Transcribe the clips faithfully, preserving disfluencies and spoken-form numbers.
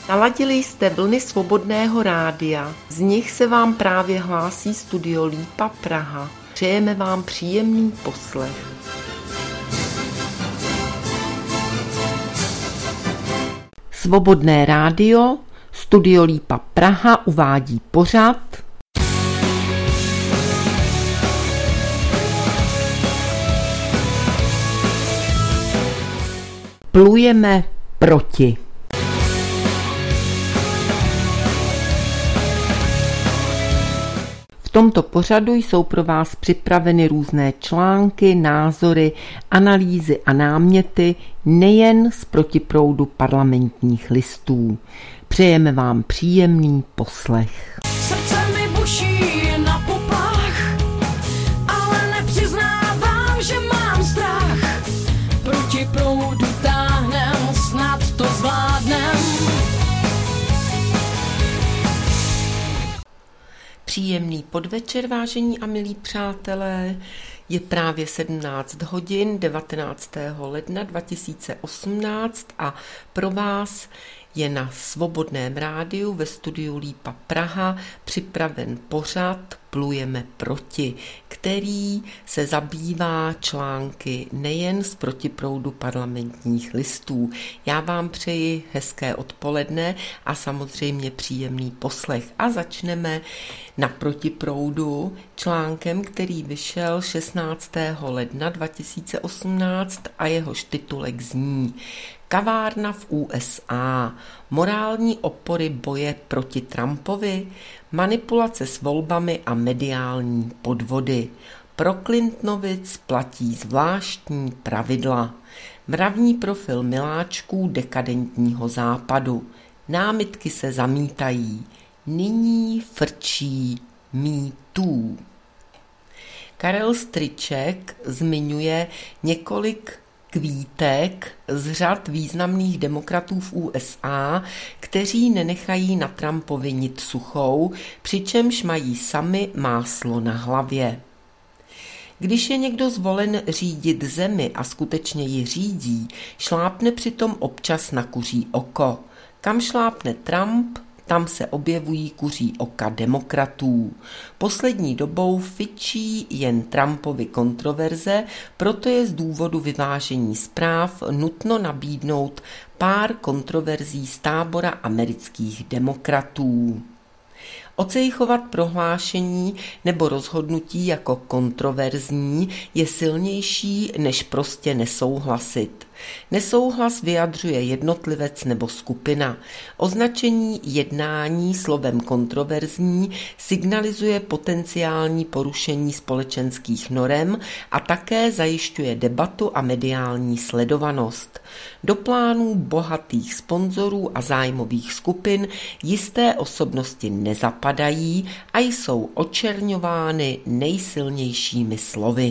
Naladili jste vlny Svobodného rádia, z nich se vám právě hlásí Studio Lípa Praha. Přejeme vám příjemný poslech. Svobodné rádio, Studio Lípa Praha uvádí pořad Plujeme proti. V tomto pořadu jsou pro vás připraveny různé články, názory, analýzy a náměty nejen z protiproudu Parlamentních listů. Přejeme vám příjemný poslech. Srdce mi buší na poplach, ale nepřiznávám, že mám strach. Proti proudu táhnem, snad to zvládnem. Příjemný podvečer, vážení a milí přátelé. Je právě sedmnáct hodin devatenáctého ledna dva tisíce osmnáct a pro vás je na Svobodném rádiu ve studiu Lípa Praha připraven pořad Plujeme proti, který se zabývá články nejen z protiproudu Parlamentních listů. Já vám přeji hezké odpoledne a samozřejmě příjemný poslech. A začneme na protiproudu článkem, který vyšel šestnáctého ledna dva tisíce osmnáct a jehož titulek zní Kavárna v U S A, morální opory boje proti Trumpovi, manipulace s volbami a mediální podvody. Pro Clintonovic platí zvláštní pravidla. Mravní profil miláčků dekadentního západu. Námitky se zamítají. Nyní frčí Me Too. Karel Stryček zmiňuje několik kvítek z řad významných demokratů v U S A, kteří nenechají na Trumpovi nit suchou, přičemž mají sami máslo na hlavě. Když je někdo zvolen řídit zemi a skutečně ji řídí, šlápne přitom občas na kuří oko. Kam šlápne Trump, tam se objevují kuří oka demokratů. Poslední dobou fičí jen Trumpovy kontroverze, proto je z důvodu vyvážení zpráv nutno nabídnout pár kontroverzí z tábora amerických demokratů. Ocejchovat prohlášení nebo rozhodnutí jako kontroverzní je silnější než prostě nesouhlasit. Nesouhlas vyjadřuje jednotlivec nebo skupina. Označení jednání slovem kontroverzní signalizuje potenciální porušení společenských norem a také zajišťuje debatu a mediální sledovanost. Do plánů bohatých sponzorů a zájmových skupin jisté osobnosti nezapadají a jsou očerňovány nejsilnějšími slovy.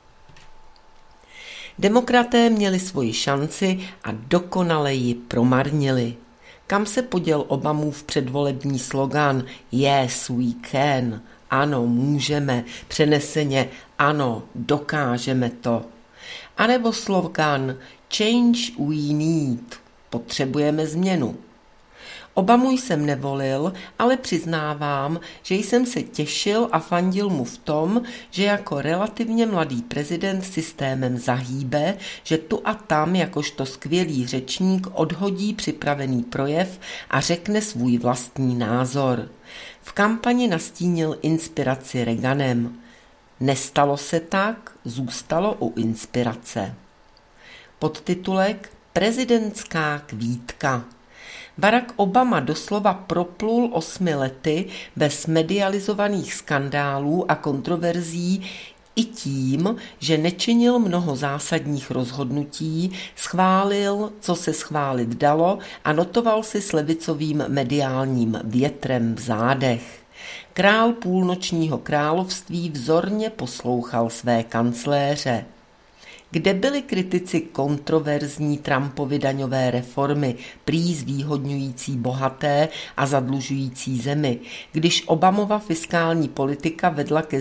Demokraté měli svoji šanci a dokonale ji promarnili. Kam se poděl Obamův předvolební slogan Yes, we can, ano, můžeme, přeneseně, ano, dokážeme to. A nebo slogan Change we need, potřebujeme změnu. Obamu jsem nevolil, ale přiznávám, že jsem se těšil a fandil mu v tom, že jako relativně mladý prezident systémem zahýbe, že tu a tam jakožto skvělý řečník odhodí připravený projev a řekne svůj vlastní názor. V kampani nastínil inspiraci Reaganem. Nestalo se tak, zůstalo u inspirace. Podtitulek Prezidentská kvítka. Barack Obama doslova proplul osmi lety bez medializovaných skandálů a kontroverzí i tím, že nečinil mnoho zásadních rozhodnutí, schválil, co se schválit dalo a notoval si s levicovým mediálním větrem v zádech. Král půlnočního království vzorně poslouchal své kancléře. Kde byli kritici kontroverzní Trumpovy daňové reformy, prý zvýhodňující bohaté a zadlužující zemi, když Obamova fiskální politika vedla ke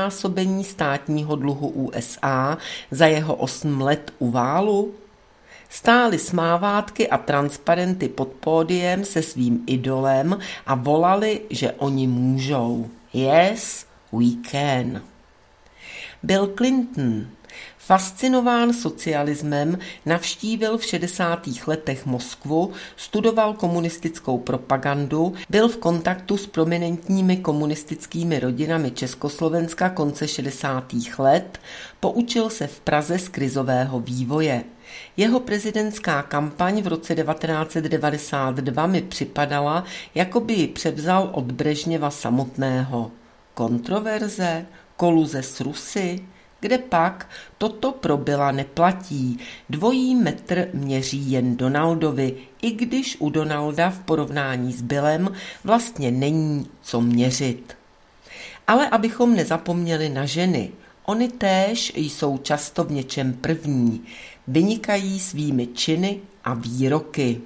zdvojnásobení státního dluhu U S A za jeho osm let u válu? Stáli smávátky a transparenty pod pódiem se svým idolem a volali, že oni můžou. Yes, we can. Bill Clinton, fascinován socialismem, navštívil v šedesátých letech Moskvu, studoval komunistickou propagandu, byl v kontaktu s prominentními komunistickými rodinami Československa konce šedesátých let, poučil se v Praze z krizového vývoje. Jeho prezidentská kampaň v roce devatenáct set devadesát dva mi připadala, jako by ji převzal od Brežněva samotného. Kontroverze, koluze s Rusy, kde pak toto pro Billa neplatí. Dvojí metr měří jen Donaldovi, i když u Donalda v porovnání s Billem vlastně není co měřit. Ale abychom nezapomněli na ženy, ony též jsou často v něčem první, vynikají svými činy a výroky.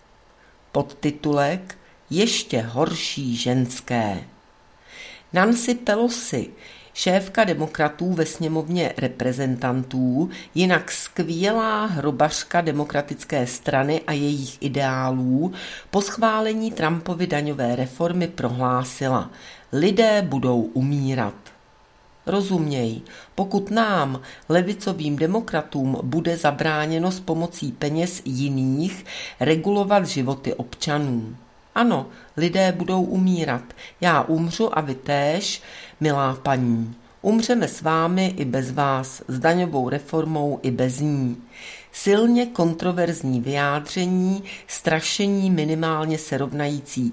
Podtitulek Ještě horší ženské. Nancy Pelosi, šéfka demokratů ve sněmovně reprezentantů, jinak skvělá hrobařka demokratické strany a jejich ideálů, po schválení Trumpovy daňové reformy prohlásila: lidé budou umírat. Rozuměj, pokud nám, levicovým demokratům, bude zabráněno s pomocí peněz jiných regulovat životy občanů. Ano, lidé budou umírat. Já umřu a vy též, milá paní. Umřeme s vámi i bez vás, s daňovou reformou i bez ní. Silně kontroverzní vyjádření, strašení minimálně se rovnající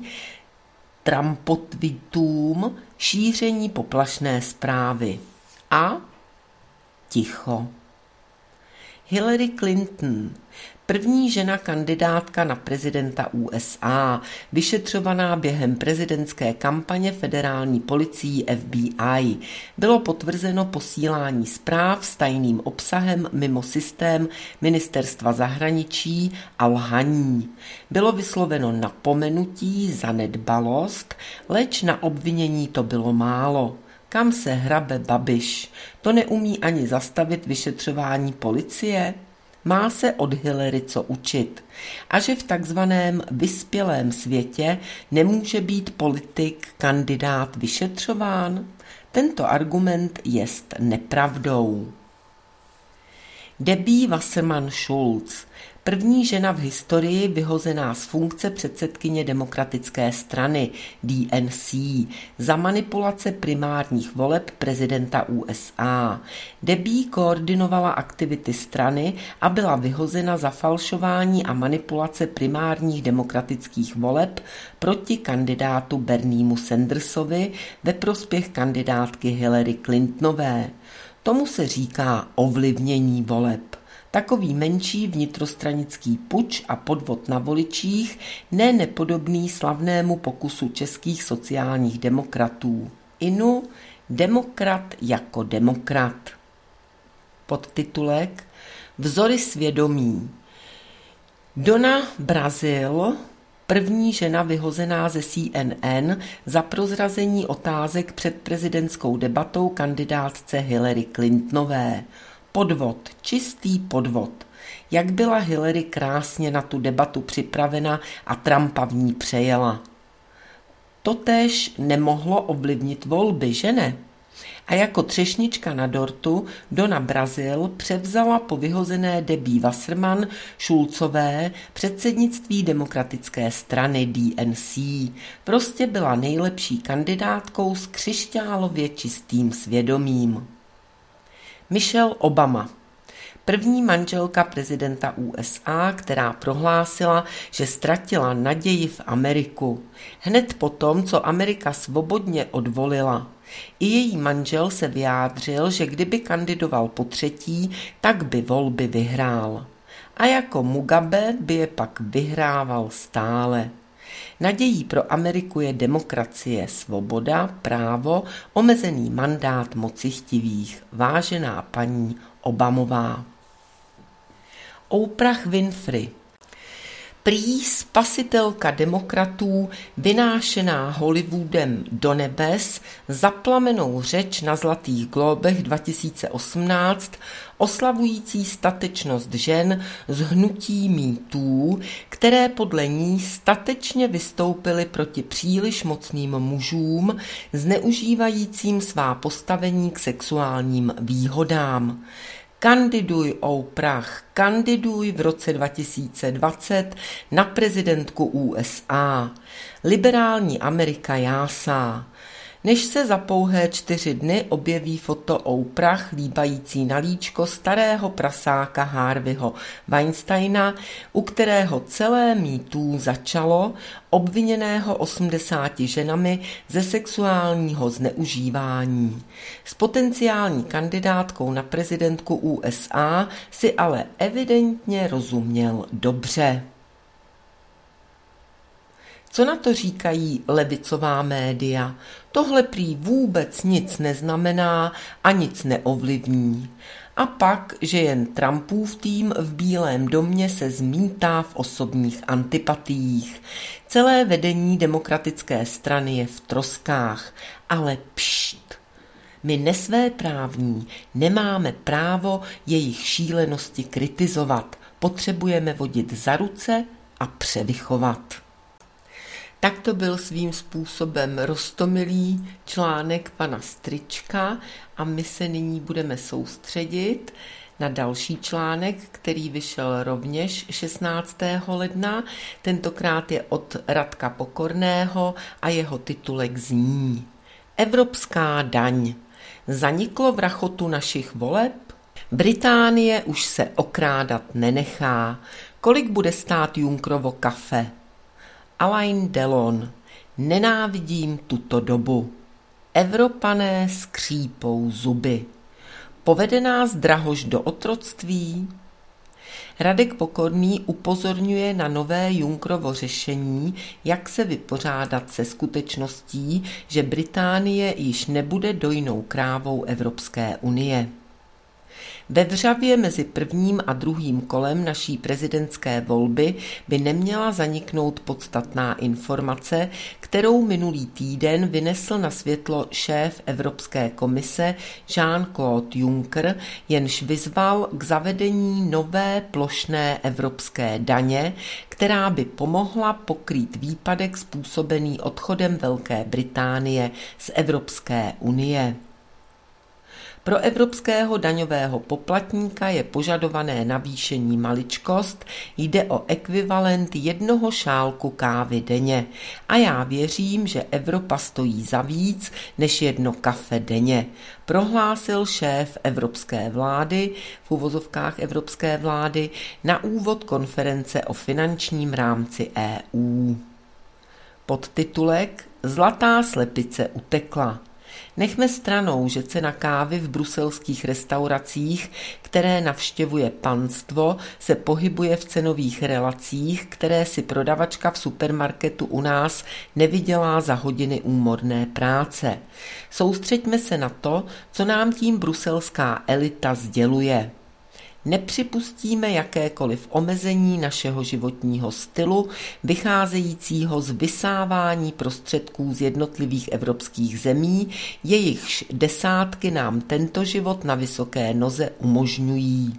Trumpotvitům, šíření poplašné zprávy. A ticho. Hillary Clinton, první žena kandidátka na prezidenta U S A, vyšetřovaná během prezidentské kampaně federální policií F B I. Bylo potvrzeno posílání zpráv s tajným obsahem mimo systém ministerstva zahraničí a lhaní. Bylo vysloveno napomenutí za nedbalost, leč na obvinění to bylo málo. Kam se hrabe Babiš? To neumí ani zastavit vyšetřování policie? Má se od Hillary co učit. A že v takzvaném vyspělém světě nemůže být politik, kandidát vyšetřován? Tento argument jest nepravdou. Debbie Wasserman Schultz, první žena v historii vyhozená z funkce předsedkyně demokratické strany D N C za manipulace primárních voleb prezidenta U S A. Debbie koordinovala aktivity strany a byla vyhozena za falšování a manipulace primárních demokratických voleb proti kandidátu Berniemu Sandersovi ve prospěch kandidátky Hillary Clintonové. Tomu se říká ovlivnění voleb. Takový menší vnitrostranický puč a podvod na voličích, ne nepodobný slavnému pokusu českých sociálních demokratů. Inu, demokrat jako demokrat. Podtitulek Vzory svědomí. Donna Brazil, první žena vyhozená ze C N N za prozrazení otázek před prezidentskou debatou kandidátce Hillary Clintonové. Podvod, čistý podvod. Jak byla Hillary krásně na tu debatu připravena a Trumpa v ní přejela. Totéž nemohlo ovlivnit volby, že ne? A jako třešnička na dortu Donna Brazil převzala po vyhozené Debbie Wasserman Schultzové předsednictví demokratické strany D N C. Prostě byla nejlepší kandidátkou s křišťálově čistým svědomím. Michelle Obama, první manželka prezidenta U S A, která prohlásila, že ztratila naději v Ameriku. Hned potom, co Amerika svobodně odvolila. I její manžel se vyjádřil, že kdyby kandidoval po třetí, tak by volby vyhrál. A jako Mugabe by je pak vyhrával stále. Nadějí pro Ameriku je demokracie, svoboda, právo, omezený mandát mocichtivých. Vážená paní Obamová. Oprah Winfrey, Prý spasitelka demokratů, vynášená Hollywoodem do nebes, za plamenou řeč na Zlatých glóbech dva tisíce osmnáct, oslavující statečnost žen z hnutí mýtů, které podle ní statečně vystoupily proti příliš mocným mužům, zneužívajícím svá postavení k sexuálním výhodám. Kandiduj, Oprah, kandiduj v roce dva tisíce dvacet na prezidentku U S A. Liberální Amerika jásá. Než se za pouhé čtyři dny objeví foto Oprah líbající na líčko starého prasáka Harveyho Weinsteina, u kterého celé mýtů začalo, obviněného osmdesáti ženami ze sexuálního zneužívání. S potenciální kandidátkou na prezidentku U S A si ale evidentně rozuměl dobře. Co na to říkají levicová média? Tohle prý vůbec nic neznamená a nic neovlivní. A pak, že jen Trumpův tým v Bílém domě se zmítá v osobních antipatiích. Celé vedení demokratické strany je v troskách. Ale pšt, my nesvéprávní nemáme právo jejich šílenosti kritizovat. Potřebujeme vodit za ruce a převychovat. Tak to byl svým způsobem roztomilý článek pana Strýčka a my se nyní budeme soustředit na další článek, který vyšel rovněž šestnáctého ledna. Tentokrát je od Radka Pokorného a jeho titulek zní: Evropská daň. Zaniklo v rachotu našich voleb? Británie už se okrádat nenechá. Kolik bude stát Junckerovo kafe? Alain Delon. Nenávidím tuto dobu. Evropané skřípou zuby. Povede nás drahož do otroctví? Radek Pokorný upozorňuje na nové Junckerovo řešení, jak se vypořádat se skutečností, že Británie již nebude dojnou krávou Evropské unie. Ve vřavě mezi prvním a druhým kolem naší prezidentské volby by neměla zaniknout podstatná informace, kterou minulý týden vynesl na světlo šéf Evropské komise Jean-Claude Juncker, jenž vyzval k zavedení nové plošné evropské daně, která by pomohla pokrýt výpadek způsobený odchodem Velké Británie z Evropské unie. Pro evropského daňového poplatníka je požadované navýšení maličkost, jde o ekvivalent jednoho šálku kávy denně. A já věřím, že Evropa stojí za víc než jedno kafe denně, prohlásil šéf evropské vlády, v uvozovkách evropské vlády, na úvod konference o finančním rámci E U. Podtitulek Zlatá slepice utekla. Nechme stranou, že cena kávy v bruselských restauracích, které navštěvuje panstvo, se pohybuje v cenových relacích, které si prodavačka v supermarketu u nás nevydělá za hodiny úmorné práce. Soustřeďme se na to, co nám tím bruselská elita sděluje. Nepřipustíme jakékoliv omezení našeho životního stylu, vycházejícího z vysávání prostředků z jednotlivých evropských zemí, jejichž desátky nám tento život na vysoké noze umožňují.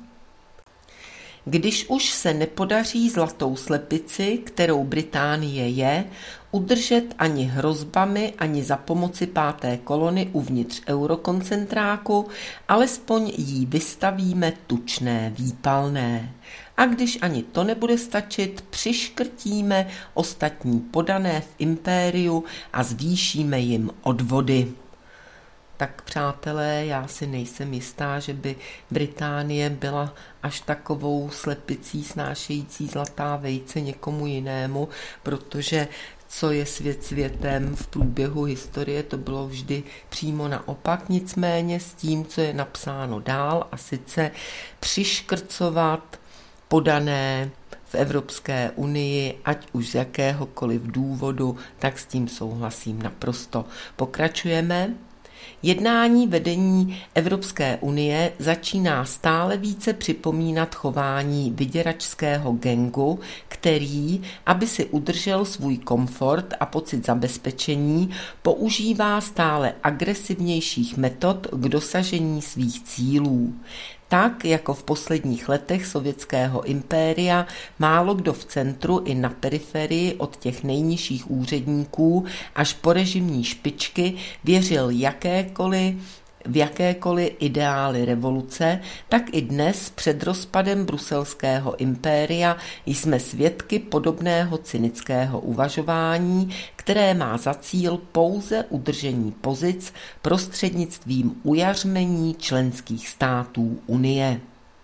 Když už se nepodaří zlatou slepici, kterou Británie je, udržet ani hrozbami, ani za pomoci páté kolony uvnitř eurokoncentráku, alespoň jí vystavíme tučné výpalné. A když ani to nebude stačit, přiškrtíme ostatní podané v impériu a zvýšíme jim odvody. Tak přátelé, já si nejsem jistá, že by Británie byla až takovou slepicí snášející zlatá vejce někomu jinému, protože co je svět světem v průběhu historie, to bylo vždy přímo naopak, nicméně s tím, co je napsáno dál, a sice přiškrcovat podané v Evropské unii, ať už z jakéhokoliv důvodu, tak s tím souhlasím naprosto. Pokračujeme. Jednání vedení Evropské unie začíná stále více připomínat chování vyděračského gangu, který, aby si udržel svůj komfort a pocit zabezpečení, používá stále agresivnějších metod k dosažení svých cílů. Tak, jako v posledních letech sovětského impéria, málo kdo v centru i na periferii od těch nejnižších úředníků až po režimní špičky věřil jakékoliv v jakékoliv ideály revoluce, tak i dnes před rozpadem bruselského impéria jsme svědky podobného cynického uvažování, které má za cíl pouze udržení pozic prostřednictvím ujařmení členských států Unie.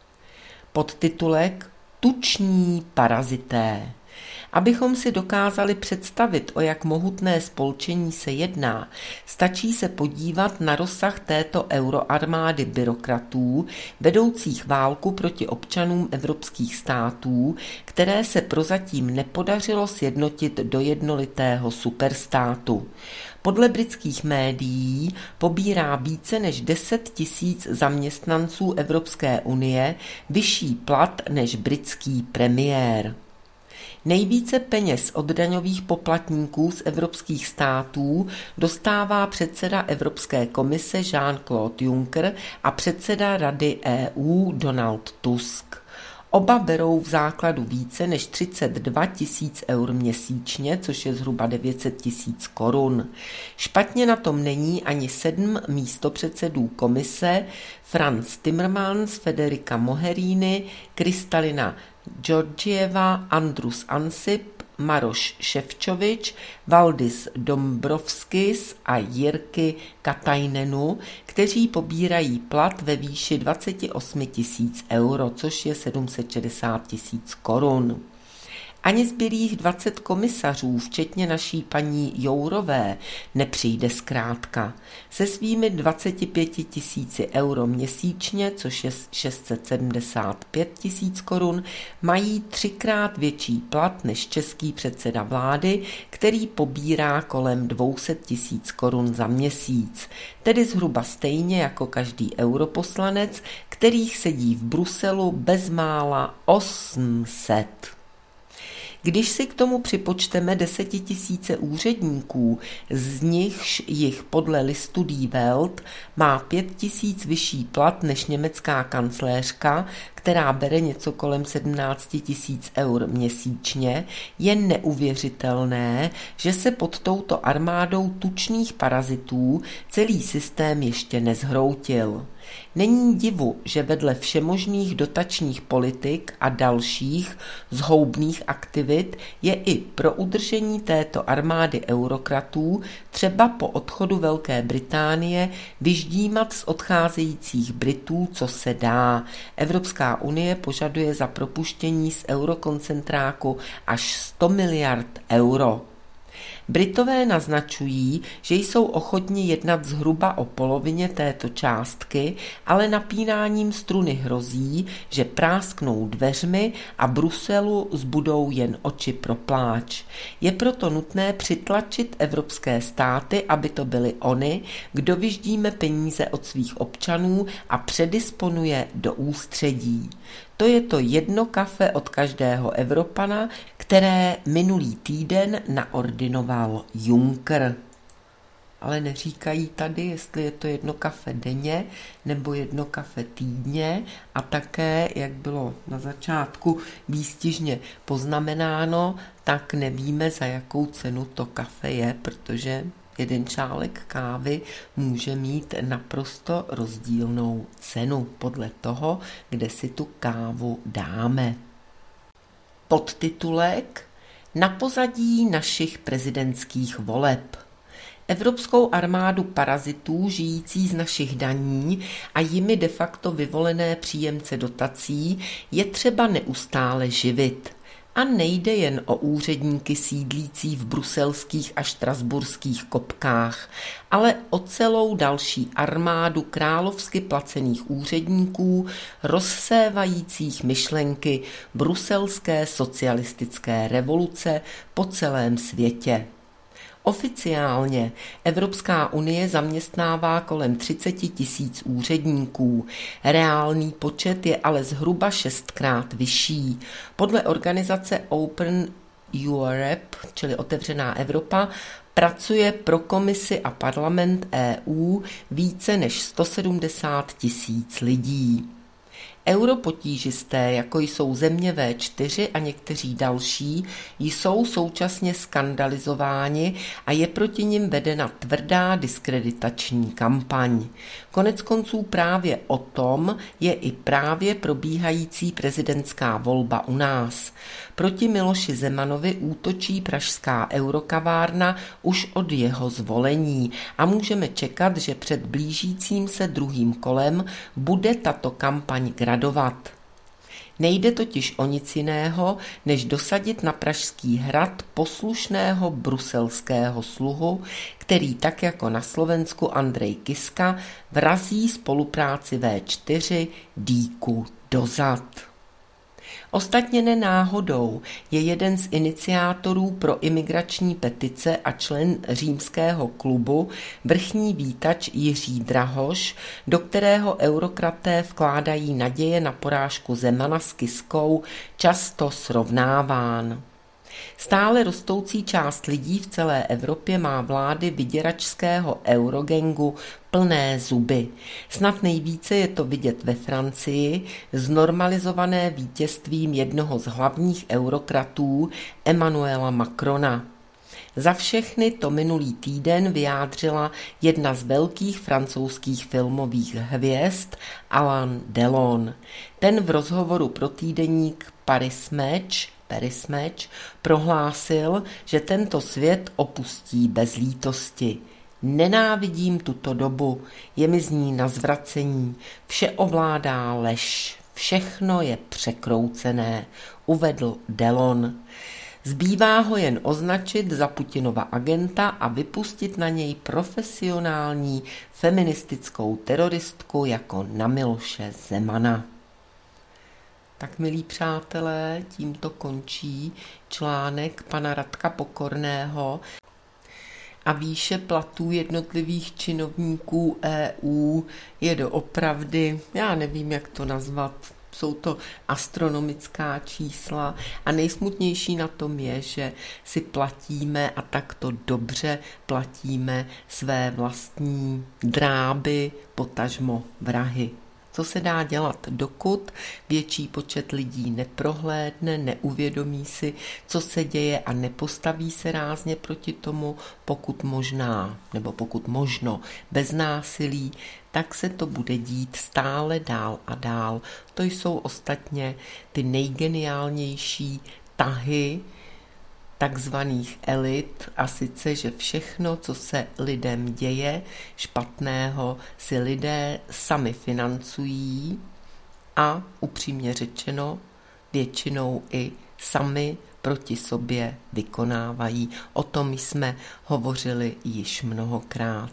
Podtitulek Tuční parazité. Abychom si dokázali představit, o jak mohutné spolčení se jedná, stačí se podívat na rozsah této euroarmády byrokratů, vedoucích válku proti občanům evropských států, které se prozatím nepodařilo sjednotit do jednolitého superstátu. Podle britských médií pobírá více než deset tisíc zaměstnanců Evropské unie vyšší plat než britský premiér. Nejvíce peněz od daňových poplatníků z evropských států dostává předseda Evropské komise Jean-Claude Juncker a předseda Rady E U Donald Tusk. Oba berou v základu více než třicet dva tisíc eur měsíčně, což je zhruba devět set tisíc korun. Špatně na tom není ani sedm místopředsedů komise, Frans Timmermans, Federica Mogherini, Kristalina Georgieva, Andrus Ansip, Maroš Šefčovič, Valdis Dombrovskis a Jirky Katajnenu, kteří pobírají plat ve výši dvacet osm tisíc euro, což je sedm set šedesát tisíc korun. Ani zbylých dvacet komisařů, včetně naší paní Jourové, nepřijde zkrátka. Se svými dvaceti pěti tisíci euro měsíčně, což je šest set sedmdesát pět tisíc korun, mají třikrát větší plat než český předseda vlády, který pobírá kolem dvě stě tisíc korun za měsíc, tedy zhruba stejně jako každý europoslanec, kterých sedí v Bruselu bezmála osm set. Když si k tomu připočteme desetitisíce úředníků, z nichž jich podle listu Die Welt má pět tisíc vyšší plat než německá kancléřka, která bere něco kolem sedmnáct tisíc eur měsíčně, je neuvěřitelné, že se pod touto armádou tučných parazitů celý systém ještě nezhroutil. Není divu, že vedle všemožných dotačních politik a dalších zhoubných aktivit je i pro udržení této armády eurokratů třeba po odchodu Velké Británie vyždímat z odcházejících Britů, co se dá. Evropská unie požaduje za propuštění z eurokoncentráku až sto miliard euro. Britové naznačují, že jsou ochotni jednat zhruba o polovině této částky, ale napínáním struny hrozí, že prásknou dveřmi a Bruselu zbudou jen oči pro pláč. Je proto nutné přitlačit evropské státy, aby to byly oni, kdo vyždíme peníze od svých občanů a předisponuje do ústředí. To je to jedno kafe od každého Evropana, které minulý týden naordinoval Juncker. Ale neříkají tady, jestli je to jedno kafe denně nebo jedno kafe týdně a také, jak bylo na začátku výstižně poznamenáno, tak nevíme, za jakou cenu to kafe je, protože jeden šálek kávy může mít naprosto rozdílnou cenu podle toho, kde si tu kávu dáme. Podtitulek Na pozadí našich prezidentských voleb. Evropskou armádu parazitů žijící z našich daní a jimi de facto vyvolené příjemce dotací je třeba neustále živit. A nejde jen o úředníky sídlící v bruselských a štrasburských kopkách, ale o celou další armádu královsky placených úředníků, rozsévajících myšlenky bruselské socialistické revoluce po celém světě. Oficiálně Evropská unie zaměstnává kolem třicet tisíc úředníků. Reálný počet je ale zhruba šestkrát vyšší. Podle organizace Open Europe, čili Otevřená Evropa, pracuje pro komisi a parlament E U více než sto sedmdesát tisíc lidí. Europotížisté, jako jsou země V čtyři a někteří další, jsou současně skandalizováni a je proti nim vedena tvrdá diskreditační kampaň. Koneckonců právě o tom je i právě probíhající prezidentská volba u nás. Proti Miloši Zemanovi útočí pražská eurokavárna už od jeho zvolení a můžeme čekat, že před blížícím se druhým kolem bude tato kampaň gradovat. Nejde totiž o nic jiného, než dosadit na Pražský hrad poslušného bruselského sluhu, který tak jako na Slovensku Andrej Kiska vrazí spolupráci V čtyři dýku dozad. Ostatně ne náhodou je jeden z iniciátorů pro imigrační petice a člen římského klubu vrchní vítač Jiří Drahoš, do kterého eurokraté vkládají naděje na porážku Zemana s Kiskou, často srovnáván. Stále rostoucí část lidí v celé Evropě má vlády vyděračského eurogengu plné zuby. Snad nejvíce je to vidět ve Francii, znormalizované vítězstvím jednoho z hlavních eurokratů Emmanuela Macrona. Za všechny to minulý týden vyjádřila jedna z velkých francouzských filmových hvězd Alain Delon. Ten v rozhovoru pro týdeník Paris Match Paris Match prohlásil, že tento svět opustí bez lítosti. Nenávidím tuto dobu, je mi z ní na zvracení, vše ovládá lež, všechno je překroucené, uvedl Delon. Zbývá ho jen označit za Putinova agenta a vypustit na něj profesionální feministickou teroristku jako na Miloše Zemana. Tak, milí přátelé, tímto končí článek pana Radka Pokorného a výše platů jednotlivých činovníků E U je doopravdy, já nevím, jak to nazvat, jsou to astronomická čísla a nejsmutnější na tom je, že si platíme a takto dobře platíme své vlastní dráby, potažmo vrahy. Co se dá dělat, dokud větší počet lidí neprohlédne, neuvědomí si, co se děje a nepostaví se rázně proti tomu, pokud možná, nebo pokud možno, bez násilí, tak se to bude dít stále dál a dál. To jsou ostatně ty nejgeniálnější tahy takzvaných elit, a sice, že všechno, co se lidem děje špatného, si lidé sami financují a upřímně řečeno většinou i sami proti sobě vykonávají. O tom jsme hovořili již mnohokrát.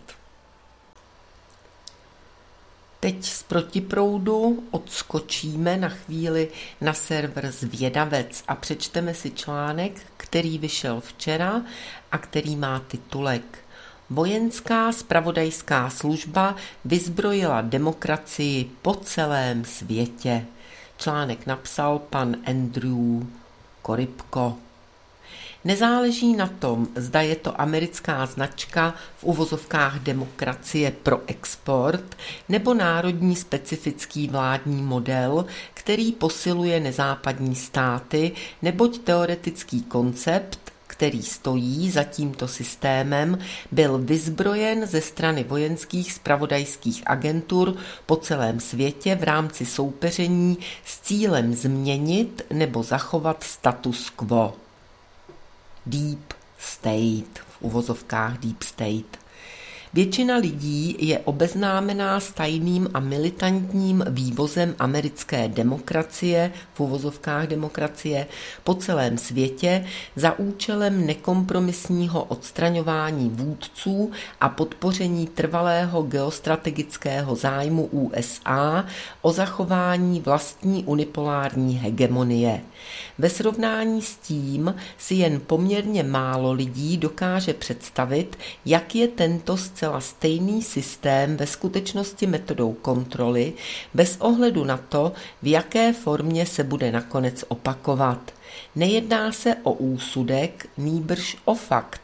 Teď z protiproudu odskočíme na chvíli na server Zvědavec a přečteme si článek, který vyšel včera a který má titulek Vojenská zpravodajská služba vyzbrojila demokracii po celém světě. Článek napsal pan Andrew Korybko. Nezáleží na tom, zda je to americká značka v uvozovkách demokracie pro export nebo národní specifický vládní model, který posiluje nezápadní státy, neboť teoretický koncept, který stojí za tímto systémem, byl vyzbrojen ze strany vojenských zpravodajských agentur po celém světě v rámci soupeření s cílem změnit nebo zachovat status quo. Deep State, v uvozovkách Deep State. Většina lidí je obeznámená s tajným a militantním vývozem americké demokracie, v uvozovkách demokracie, po celém světě za účelem nekompromisního odstraňování vůdců a podpoření trvalého geostrategického zájmu U S A o zachování vlastní unipolární hegemonie. Ve srovnání s tím si jen poměrně málo lidí dokáže představit, jak je tento zcela stejný systém ve skutečnosti metodou kontroly, bez ohledu na to, v jaké formě se bude nakonec opakovat. Nejedná se o úsudek, nýbrž o fakt.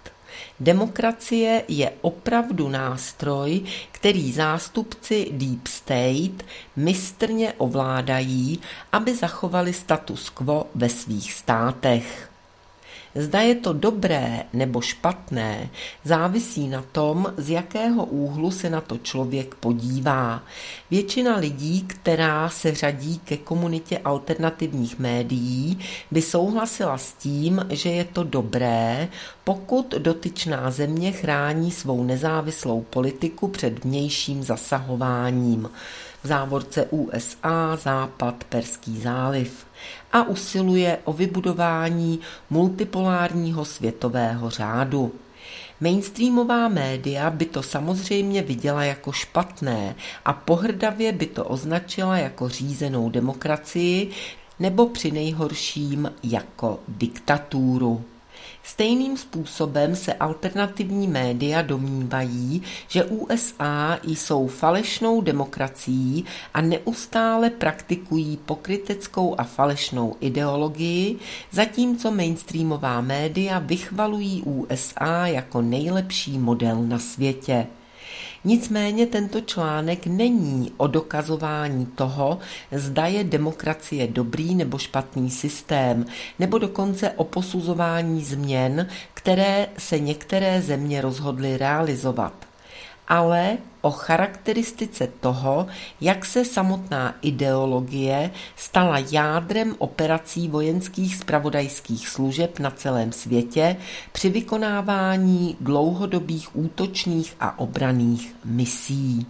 Demokracie je opravdu nástroj, který zástupci Deep State mistrně ovládají, aby zachovali status quo ve svých státech. Zda je to dobré nebo špatné, závisí na tom, z jakého úhlu se na to člověk podívá. Většina lidí, která se řadí ke komunitě alternativních médií, by souhlasila s tím, že je to dobré, pokud dotyčná země chrání svou nezávislou politiku před vnějším zasahováním. V závorce U S A, Západ, Perský záliv, a usiluje o vybudování multipolárního světového řádu. Mainstreamová média by to samozřejmě viděla jako špatné a pohrdavě by to označila jako řízenou demokracii nebo přinejhorším jako diktaturu. Stejným způsobem se alternativní média domnívají, že U S A jsou falešnou demokracií a neustále praktikují pokryteckou a falešnou ideologii, zatímco mainstreamová média vychvalují U S A jako nejlepší model na světě. Nicméně tento článek není o dokazování toho, zda je demokracie dobrý nebo špatný systém, nebo dokonce o posuzování změn, které se některé země rozhodly realizovat, ale o charakteristice toho, jak se samotná ideologie stala jádrem operací vojenských zpravodajských služeb na celém světě při vykonávání dlouhodobých útočných a obranných misí.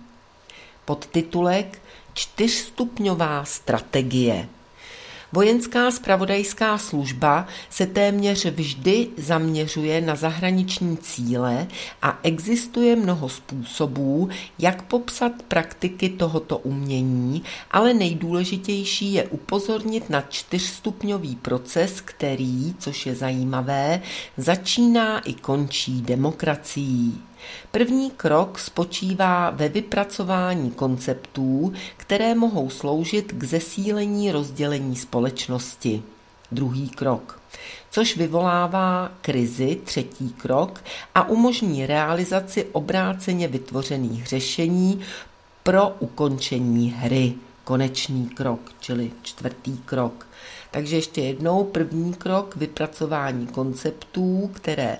Podtitulek Čtyřstupňová strategie. Vojenská zpravodajská služba se téměř vždy zaměřuje na zahraniční cíle a existuje mnoho způsobů, jak popsat praktiky tohoto umění, ale nejdůležitější je upozornit na čtyřstupňový proces, který, což je zajímavé, začíná i končí demokracií. První krok spočívá ve vypracování konceptů, které mohou sloužit k zesílení rozdělení společnosti. Druhý krok, což vyvolává krizi, třetí krok, a umožní realizaci obráceně vytvořených řešení pro ukončení hry. Konečný krok, čili čtvrtý krok. Takže ještě jednou, první krok, vypracování konceptů, které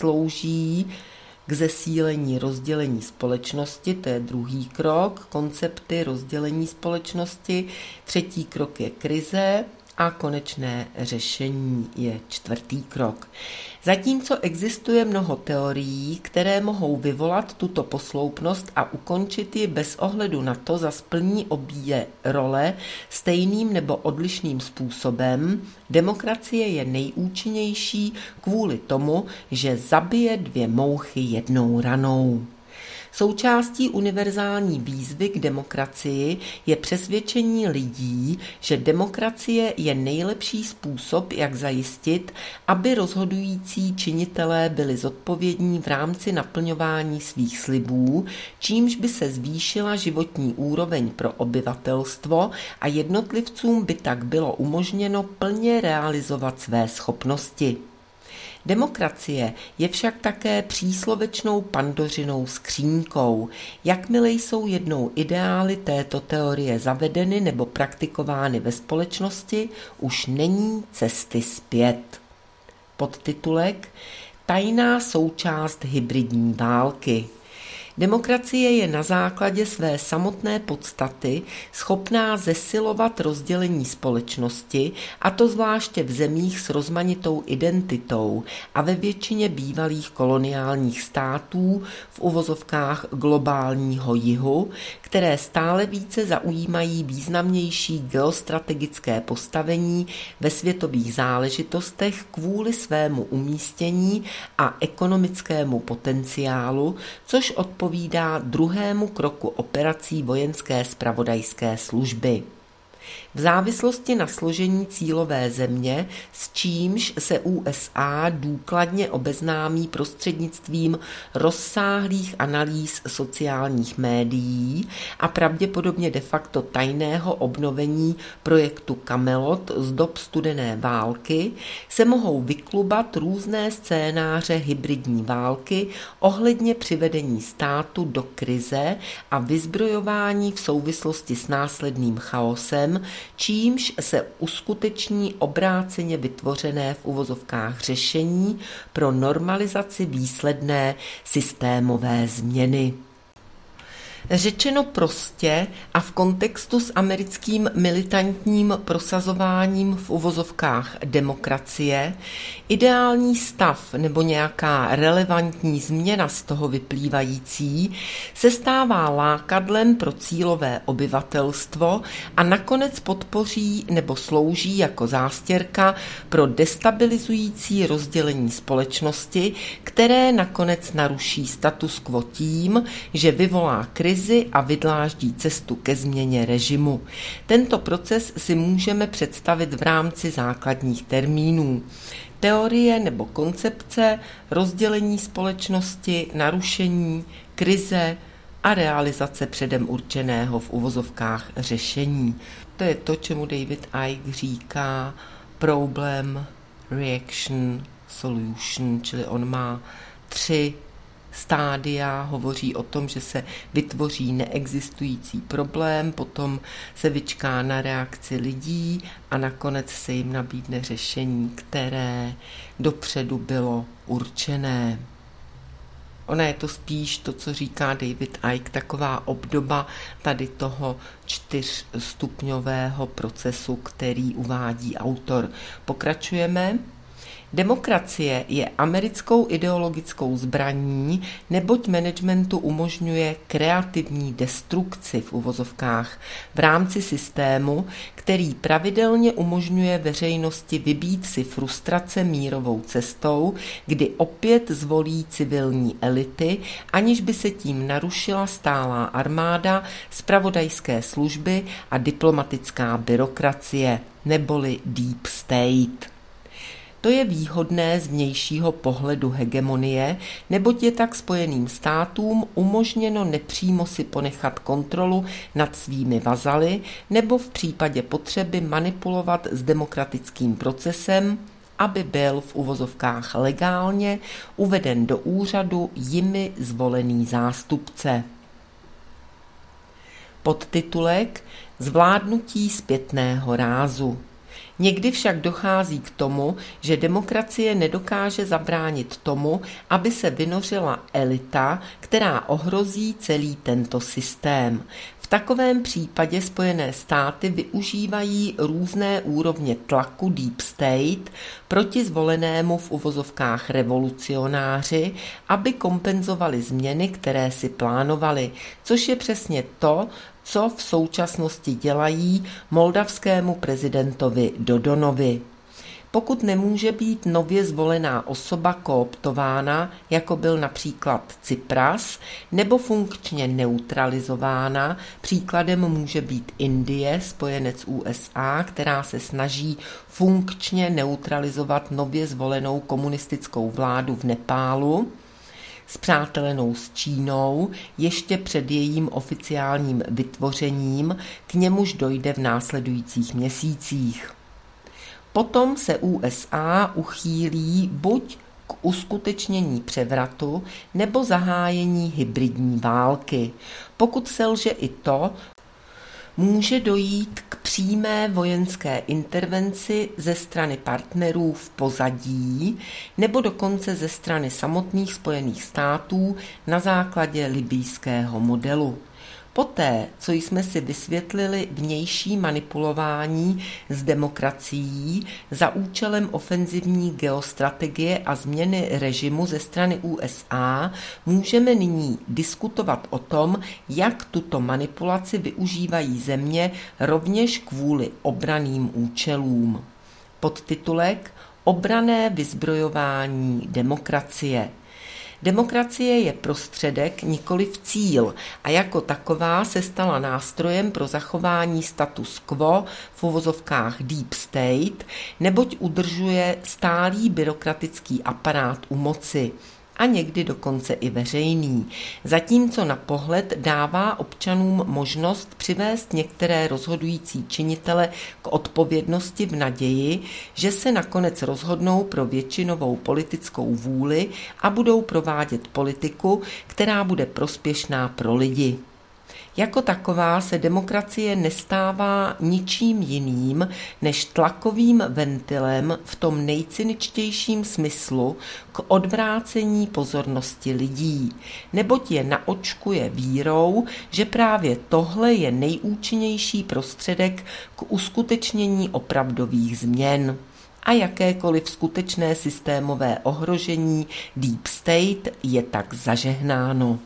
slouží k zesílení rozdělení společnosti, to je druhý krok, koncepty rozdělení společnosti, třetí krok je krize a konečné řešení je čtvrtý krok. Zatímco existuje mnoho teorií, které mohou vyvolat tuto posloupnost a ukončit ji bez ohledu na to, zda splní obě role stejným nebo odlišným způsobem, demokracie je nejúčinnější kvůli tomu, že zabije dvě mouchy jednou ranou. Součástí univerzální výzvy k demokracii je přesvědčení lidí, že demokracie je nejlepší způsob, jak zajistit, aby rozhodující činitelé byli zodpovědní v rámci naplňování svých slibů, čímž by se zvýšila životní úroveň pro obyvatelstvo a jednotlivcům by tak bylo umožněno plně realizovat své schopnosti. Demokracie je však také příslovečnou Pandořinou skřínkou. Jakmile jsou jednou ideály této teorie zavedeny nebo praktikovány ve společnosti, už není cesty zpět. Podtitulek Tajná součást hybridní války. Demokracie je na základě své samotné podstaty schopná zesilovat rozdělení společnosti, a to zvláště v zemích s rozmanitou identitou a ve většině bývalých koloniálních států v uvozovkách globálního jihu, které stále více zaujímají významnější geostrategické postavení ve světových záležitostech kvůli svému umístění a ekonomickému potenciálu, což odpovídá druhému kroku operací vojenské zpravodajské služby. V závislosti na složení cílové země, s čímž se U S A důkladně obeznámí prostřednictvím rozsáhlých analýz sociálních médií a pravděpodobně de facto tajného obnovení projektu Camelot z dob studené války, se mohou vyklubat různé scénáře hybridní války ohledně přivedení státu do krize a vyzbrojování v souvislosti s následným chaosem, čímž se uskuteční obráceně vytvořené v uvozovkách řešení pro normalizaci výsledné systémové změny. Řečeno prostě a v kontextu s americkým militantním prosazováním v uvozovkách demokracie, ideální stav nebo nějaká relevantní změna z toho vyplývající se stává lákadlem pro cílové obyvatelstvo a nakonec podpoří nebo slouží jako zástěrka pro destabilizující rozdělení společnosti, které nakonec naruší status quo tím, že vyvolá krizi a vydláždí cestu ke změně režimu. Tento proces si můžeme představit v rámci základních termínů. Teorie nebo koncepce, rozdělení společnosti, narušení, krize a realizace předem určeného v uvozovkách řešení. To je to, čemu David Icke říká problem, reaction, solution, čili on má tři stádia, hovoří o tom, že se vytvoří neexistující problém, potom se vyčká na reakci lidí a nakonec se jim nabídne řešení, které dopředu bylo určené. Ona je to spíš to, co říká David Icke, taková obdoba tady toho čtyřstupňového procesu, který uvádí autor. Pokračujeme. Demokracie je americkou ideologickou zbraní, neboť managementu umožňuje kreativní destrukci v uvozovkách v rámci systému, který pravidelně umožňuje veřejnosti vybít si frustrace mírovou cestou, kdy opět zvolí civilní elity, aniž by se tím narušila stálá armáda, zpravodajské služby a diplomatická byrokracie, neboli deep state. To je výhodné z vnějšího pohledu hegemonie, neboť je tak Spojeným státům umožněno nepřímo si ponechat kontrolu nad svými vazaly nebo v případě potřeby manipulovat s demokratickým procesem, aby byl v uvozovkách legálně uveden do úřadu jimi zvolený zástupce. Podtitulek Zvládnutí zpětného rázu. Někdy však dochází k tomu, že demokracie nedokáže zabránit tomu, aby se vynořila elita, která ohrozí celý tento systém. V takovém případě Spojené státy využívají různé úrovně tlaku deep state proti zvolenému v uvozovkách revolucionáři, aby kompenzovali změny, které si plánovali, což je přesně to, co v současnosti dělají moldavskému prezidentovi Dodonovi. Pokud nemůže být nově zvolená osoba kooptována, jako byl například Cypras, nebo funkčně neutralizována, příkladem může být Indie, spojenec U S A, která se snaží funkčně neutralizovat nově zvolenou komunistickou vládu v Nepálu, spřátelenou s Čínou ještě před jejím oficiálním vytvořením, k němuž dojde v následujících měsících. Potom se U S A uchýlí buď k uskutečnění převratu nebo zahájení hybridní války. Pokud selže i to, může dojít k přímé vojenské intervenci ze strany partnerů v pozadí nebo dokonce ze strany samotných Spojených států na základě libyjského modelu. Poté, co jsme si vysvětlili vnější manipulování s demokracií za účelem ofenzivní geostrategie a změny režimu ze strany U S A, můžeme nyní diskutovat o tom, jak tuto manipulaci využívají země rovněž kvůli obranným účelům. Podtitulek Obranné vyzbrojování demokracie. Demokracie je prostředek, nikoliv cíl, a jako taková se stala nástrojem pro zachování status quo v uvozovkách deep state, neboť udržuje stálý byrokratický aparát u moci a někdy dokonce i veřejný, zatímco na pohled dává občanům možnost přivést některé rozhodující činitele k odpovědnosti v naději, že se nakonec rozhodnou pro většinovou politickou vůli a budou provádět politiku, která bude prospěšná pro lidi. Jako taková se demokracie nestává ničím jiným než tlakovým ventilem v tom nejcyničtějším smyslu k odvrácení pozornosti lidí, neboť je naočkuje vírou, že právě tohle je nejúčinnější prostředek k uskutečnění opravdových změn. A jakékoliv skutečné systémové ohrožení deep state je tak zažehnáno.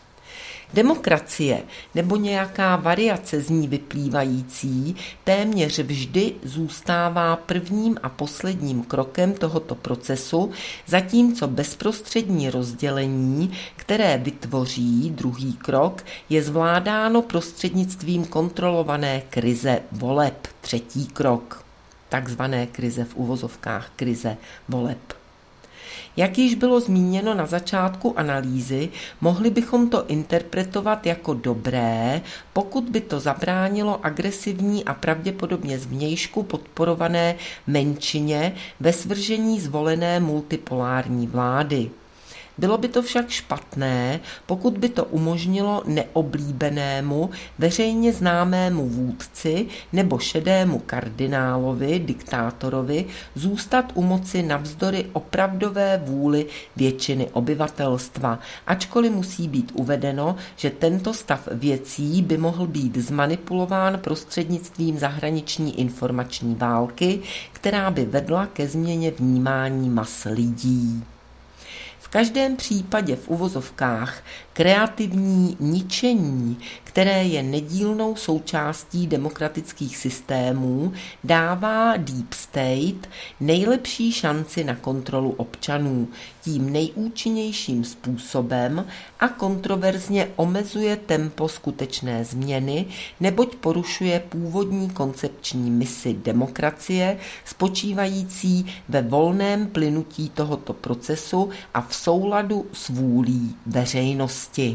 Demokracie nebo nějaká variace z ní vyplývající téměř vždy zůstává prvním a posledním krokem tohoto procesu, zatímco bezprostřední rozdělení, které vytvoří druhý krok, je zvládáno prostřednictvím kontrolované krize voleb, třetí krok, takzvané krize v uvozovkách krize voleb. Jak již bylo zmíněno na začátku analýzy, mohli bychom to interpretovat jako dobré, pokud by to zabránilo agresivní a pravděpodobně zvnějšku podporované menšině ve svržení zvolené multipolární vlády. Bylo by to však špatné, pokud by to umožnilo neoblíbenému, veřejně známému vůdci nebo šedému kardinálovi, diktátorovi, zůstat u moci navzdory opravdové vůli většiny obyvatelstva, ačkoliv musí být uvedeno, že tento stav věcí by mohl být zmanipulován prostřednictvím zahraniční informační války, která by vedla ke změně vnímání mas lidí. V každém případě v uvozovkách kreativní ničení, které je nedílnou součástí demokratických systémů, dává deep state nejlepší šanci na kontrolu občanů tím nejúčinnějším způsobem a kontroverzně omezuje tempo skutečné změny, neboť porušuje původní koncepční misi demokracie, spočívající ve volném plynutí tohoto procesu a v souladu s vůlí veřejnosti.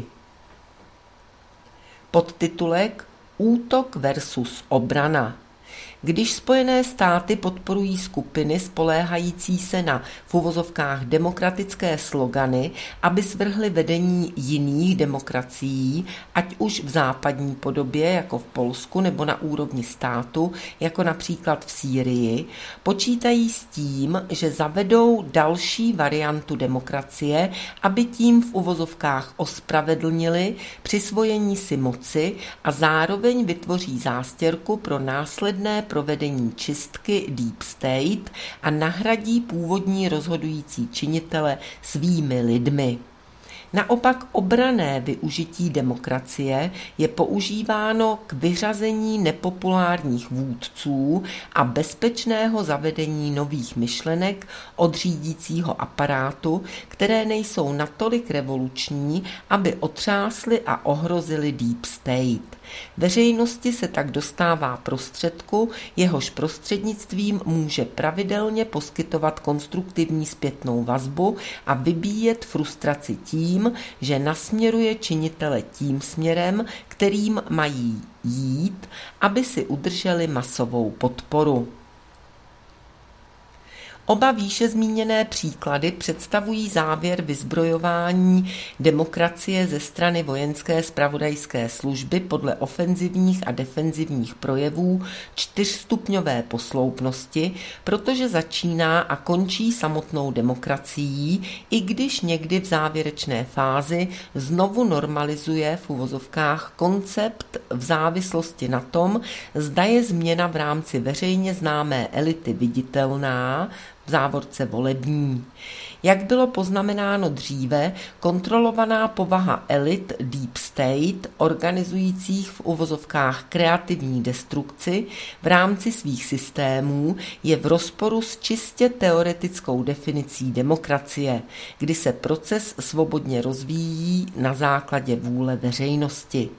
Podtitulek Útok versus obrana. Když Spojené státy podporují skupiny spoléhající se na v uvozovkách demokratické slogany, aby svrhly vedení jiných demokracií, ať už v západní podobě, jako v Polsku, nebo na úrovni státu, jako například v Sýrii, počítají s tím, že zavedou další variantu demokracie, aby tím v uvozovkách ospravedlnili přisvojení si moci a zároveň vytvoří zástěrku pro následné provedení čistky deep state a nahradí původní rozhodující činitele svými lidmi. Naopak obranné využití demokracie je používáno k vyřazení nepopulárních vůdců a bezpečného zavedení nových myšlenek od řídícího aparátu, které nejsou natolik revoluční, aby otřásly a ohrozily deep state. Veřejnosti se tak dostává prostředku, jehož prostřednictvím může pravidelně poskytovat konstruktivní zpětnou vazbu a vybíjet frustraci tím, že nasměruje činitele tím směrem, kterým mají jít, aby si udrželi masovou podporu. Oba výše zmíněné příklady představují závěr vyzbrojování demokracie ze strany vojenské zpravodajské služby podle ofenzivních a defenzivních projevů čtyřstupňové posloupnosti, protože začíná a končí samotnou demokracií, i když někdy v závěrečné fázi znovu normalizuje v uvozovkách koncept v závislosti na tom, zda je změna v rámci veřejně známé elity viditelná, v závorce volební. Jak bylo poznamenáno dříve, kontrolovaná povaha elit Deep State, organizujících v uvozovkách kreativní destrukci v rámci svých systémů, je v rozporu s čistě teoretickou definicí demokracie, kdy se proces svobodně rozvíjí na základě vůle veřejnosti.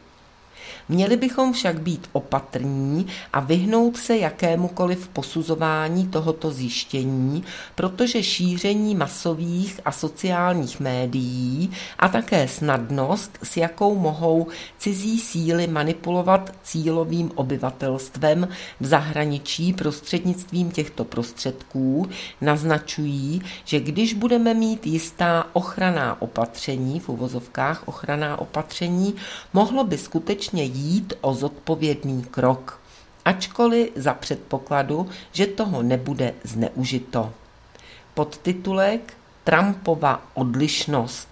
Měli bychom však být opatrní a vyhnout se jakémukoliv posuzování tohoto zjištění, protože šíření masových a sociálních médií a také snadnost, s jakou mohou cizí síly manipulovat cílovým obyvatelstvem v zahraničí prostřednictvím těchto prostředků, naznačují, že když budeme mít jistá ochranná opatření, v uvozovkách ochranná opatření, mohlo by skutečně jít o zodpovědný krok, ačkoliv za předpokladu, že toho nebude zneužito. Podtitulek Trumpova odlišnost.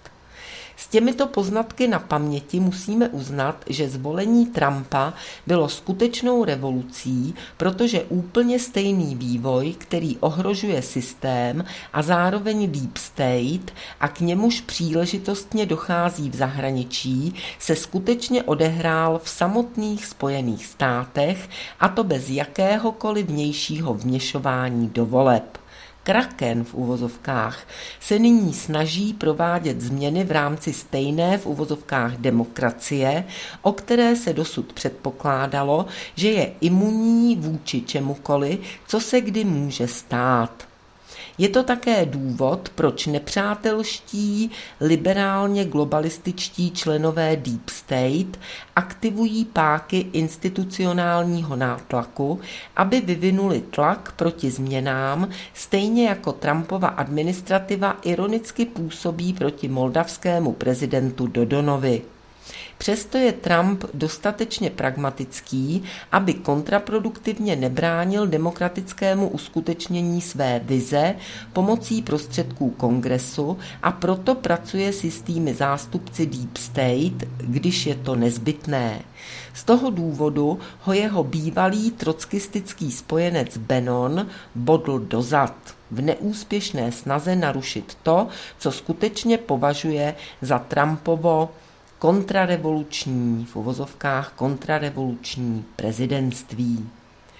S těmito poznatky na paměti musíme uznat, že zvolení Trumpa bylo skutečnou revolucí, protože úplně stejný vývoj, který ohrožuje systém a zároveň Deep State a k němuž příležitostně dochází v zahraničí, se skutečně odehrál v samotných Spojených státech, a to bez jakéhokoliv vnějšího vměšování do voleb. Kraken v uvozovkách se nyní snaží provádět změny v rámci stejné v uvozovkách demokracie, o které se dosud předpokládalo, že je imunní vůči čemukoliv, co se kdy může stát. Je to také důvod, proč nepřátelští, liberálně globalističtí členové Deep State aktivují páky institucionálního nátlaku, aby vyvinuli tlak proti změnám, stejně jako Trumpova administrativa ironicky působí proti moldavskému prezidentu Dodonovi. Přesto je Trump dostatečně pragmatický, aby kontraproduktivně nebránil demokratickému uskutečnění své vize pomocí prostředků kongresu a proto pracuje s jistými zástupci Deep State, když je to nezbytné. Z toho důvodu ho jeho bývalý trotskistický spojenec Bannon bodl dozad v neúspěšné snaze narušit to, co skutečně považuje za Trumpovo kontrarevoluční, v uvozovkách kontrarevoluční prezidentství.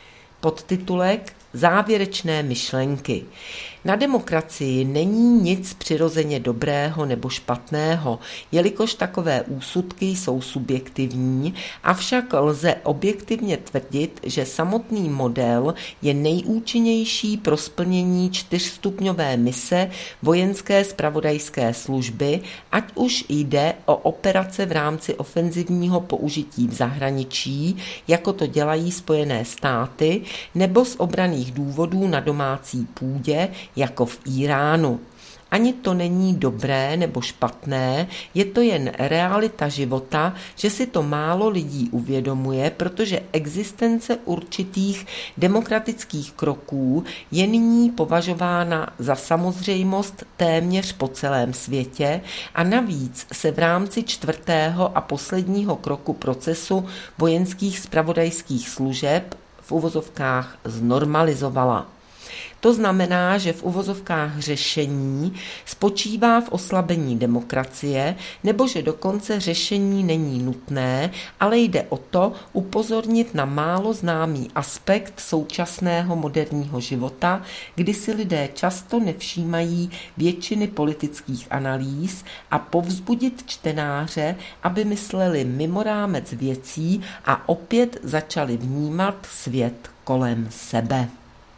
Podtitulek Závěrečné myšlenky. Na demokracii není nic přirozeně dobrého nebo špatného, jelikož takové úsudky jsou subjektivní, avšak lze objektivně tvrdit, že samotný model je nejúčinnější pro splnění čtyřstupňové mise vojenské zpravodajské služby, ať už jde o operace v rámci ofenzivního použití v zahraničí, jako to dělají Spojené státy, nebo z obranných důvodů na domácí půdě, jako v Íránu. Ani to není dobré nebo špatné, je to jen realita života, že si to málo lidí uvědomuje, protože existence určitých demokratických kroků je nyní považována za samozřejmost téměř po celém světě a navíc se v rámci čtvrtého a posledního kroku procesu vojenských zpravodajských služeb v uvozovkách znormalizovala. To znamená, že v uvozovkách řešení spočívá v oslabení demokracie, nebo že dokonce řešení není nutné, ale jde o to upozornit na málo známý aspekt současného moderního života, kdy si lidé často nevšímají většiny politických analýz, a povzbudit čtenáře, aby mysleli mimo rámec věcí a opět začali vnímat svět kolem sebe.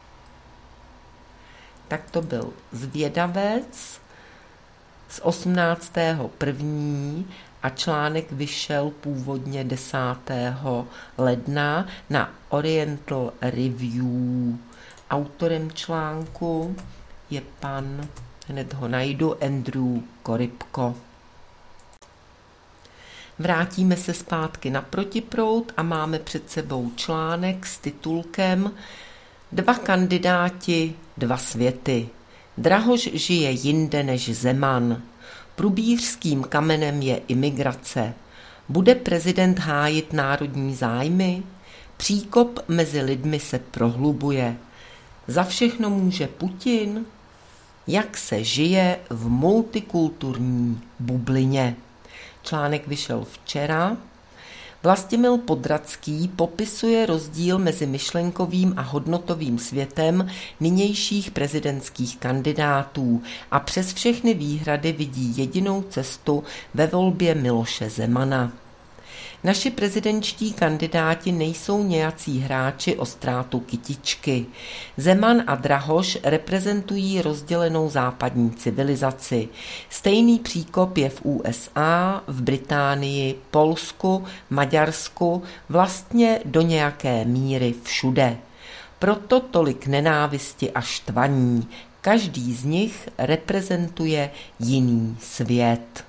Tak to byl Zvědavec z osmnáctého prvního a článek vyšel původně desátého ledna na Oriental Review. Autorem článku je pan, hned ho najdu, Andrew Korybko. Vrátíme se zpátky na protiproud a máme před sebou článek s titulkem Dva kandidáti, dva světy. Drahoš žije jinde než Zeman. Průbířským kamenem je imigrace. Bude prezident hájit národní zájmy? Příkop mezi lidmi se prohlubuje. Za všechno může Putin? Jak se žije v multikulturní bublině? Článek vyšel včera. Vlastimil Podradský popisuje rozdíl mezi myšlenkovým a hodnotovým světem nynějších prezidentských kandidátů a přes všechny výhrady vidí jedinou cestu ve volbě Miloše Zemana. Naši prezidentští kandidáti nejsou nějací hráči o ztrátu kytičky. Zeman a Drahoš reprezentují rozdělenou západní civilizaci. Stejný příkop je v U S A, v Británii, Polsku, Maďarsku, vlastně do nějaké míry všude. Proto tolik nenávisti a štvaní. Každý z nich reprezentuje jiný svět.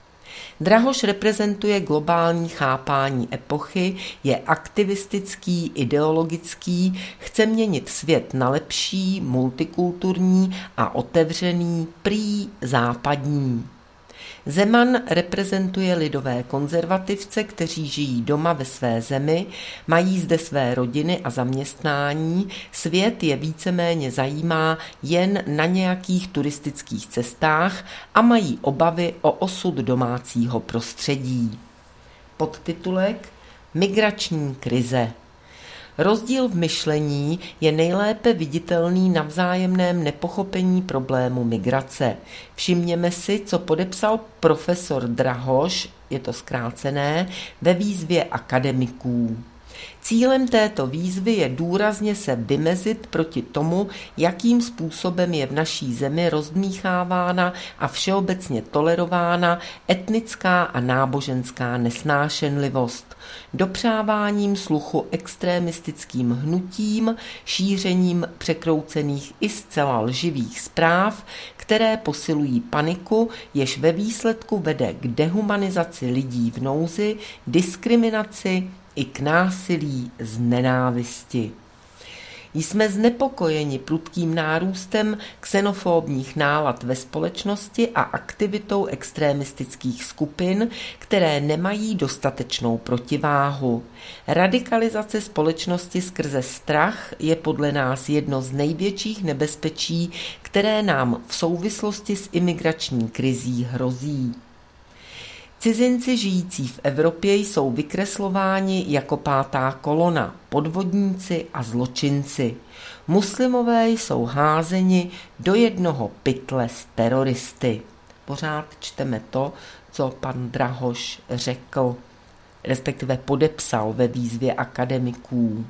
Drahoš reprezentuje globální chápání epochy, je aktivistický, ideologický, chce měnit svět na lepší, multikulturní a otevřený, prý západní. Zeman reprezentuje lidové konzervativce, kteří žijí doma ve své zemi, mají zde své rodiny a zaměstnání, svět je víceméně zajímá jen na nějakých turistických cestách a mají obavy o osud domácího prostředí. Podtitulek Migrační krize. Rozdíl v myšlení je nejlépe viditelný na vzájemném nepochopení problému migrace. Všimněme si, co podepsal profesor Drahoš, je to zkrácené, ve výzvě akademiků. Cílem této výzvy je důrazně se vymezit proti tomu, jakým způsobem je v naší zemi rozdmíchávána a všeobecně tolerována etnická a náboženská nesnášenlivost, dopřáváním sluchu extremistickým hnutím, šířením překroucených i zcela lživých zpráv, které posilují paniku, jež ve výsledku vede k dehumanizaci lidí v nouzi, diskriminaci i k násilí z nenávisti. Jsme znepokojeni prudkým nárůstem xenofobních nálad ve společnosti a aktivitou extremistických skupin, které nemají dostatečnou protiváhu. Radikalizace společnosti skrze strach je podle nás jedno z největších nebezpečí, které nám v souvislosti s imigrační krizí hrozí. Cizinci žijící v Evropě jsou vykreslováni jako pátá kolona, podvodníci a zločinci. Muslimové jsou házeni do jednoho pytle s teroristy. Pořád čteme to, co pan Drahoš řekl, respektive podepsal ve výzvě akademiků.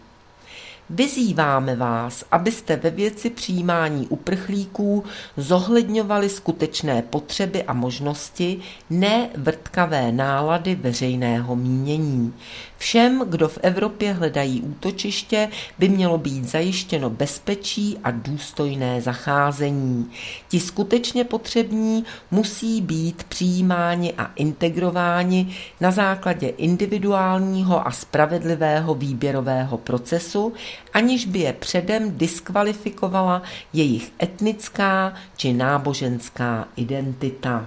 Vyzýváme vás, abyste ve věci přijímání uprchlíků zohledňovali skutečné potřeby a možnosti, ne vrtkavé nálady veřejného mínění. Všem, kdo v Evropě hledají útočiště, by mělo být zajištěno bezpečí a důstojné zacházení. Ti skutečně potřební musí být přijímáni a integrováni na základě individuálního a spravedlivého výběrového procesu, aniž by je předem diskvalifikovala jejich etnická či náboženská identita.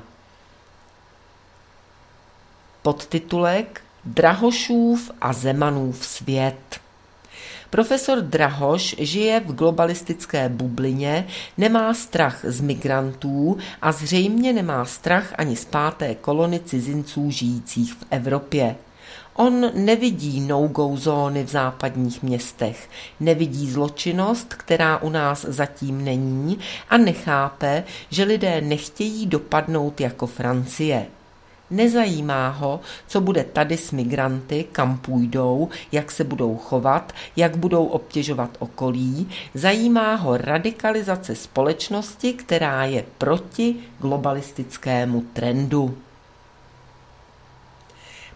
Podtitulek Drahošův a Zemanův svět. Profesor Drahoš žije v globalistické bublině, nemá strach z migrantů a zřejmě nemá strach ani z páté kolony cizinců žijících v Evropě. On nevidí no-go zóny v západních městech, nevidí zločinnost, která u nás zatím není, a nechápe, že lidé nechtějí dopadnout jako Francie. Nezajímá ho, co bude tady s migranty, kam půjdou, jak se budou chovat, jak budou obtěžovat okolí. Zajímá ho radikalizace společnosti, která je proti globalistickému trendu.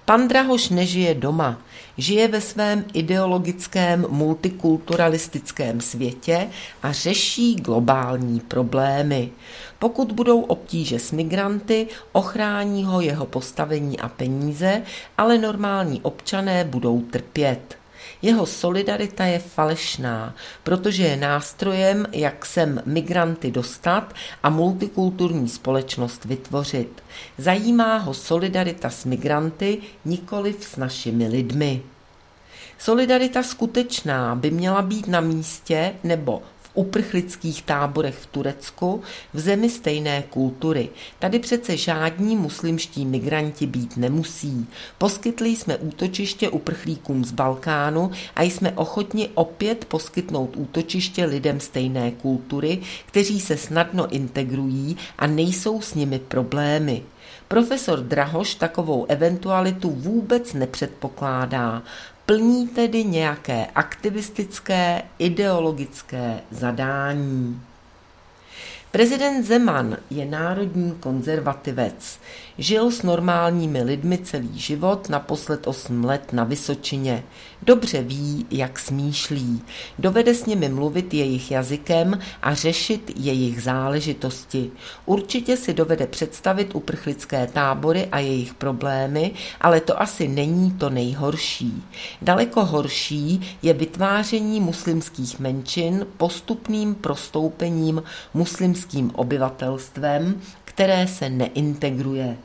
Pan Drahoš nežije doma, žije ve svém ideologickém multikulturalistickém světě a řeší globální problémy. Pokud budou obtíže s migranty, ochrání ho jeho postavení a peníze, ale normální občané budou trpět. Jeho solidarita je falešná, protože je nástrojem, jak sem migranty dostat a multikulturní společnost vytvořit. Zajímá ho solidarita s migranty, nikoliv s našimi lidmi. Solidarita skutečná by měla být na místě nebo uprchlických táborech v Turecku, v zemi stejné kultury. Tady přece žádní muslimští migranti být nemusí. Poskytli jsme útočiště uprchlíkům z Balkánu a jsme ochotni opět poskytnout útočiště lidem stejné kultury, kteří se snadno integrují a nejsou s nimi problémy. Profesor Drahoš takovou eventualitu vůbec nepředpokládá. Plní tedy nějaké aktivistické, ideologické zadání. Prezident Zeman je národní konzervativec. Žil s normálními lidmi celý život, naposled osm let na Vysočině. Dobře ví, jak smýšlí. Dovede s nimi mluvit jejich jazykem a řešit jejich záležitosti. Určitě si dovede představit uprchlické tábory a jejich problémy, ale to asi není to nejhorší. Daleko horší je vytváření muslimských menšin postupným prostoupením muslimským obyvatelstvem, které se neintegruje.